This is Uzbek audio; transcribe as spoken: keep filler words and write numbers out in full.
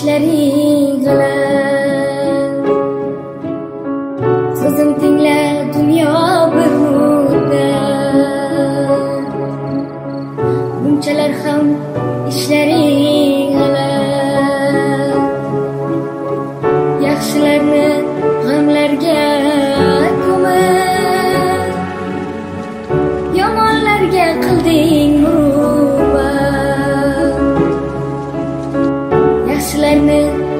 ishlaring g'alati. So'zim tingla dunyo bir muddat, bunchalar ham ishlaring g'alati. Yaxshilarni g'amlarga ko'mib, yomonlarga qilding muruvvat. Yaxshilarni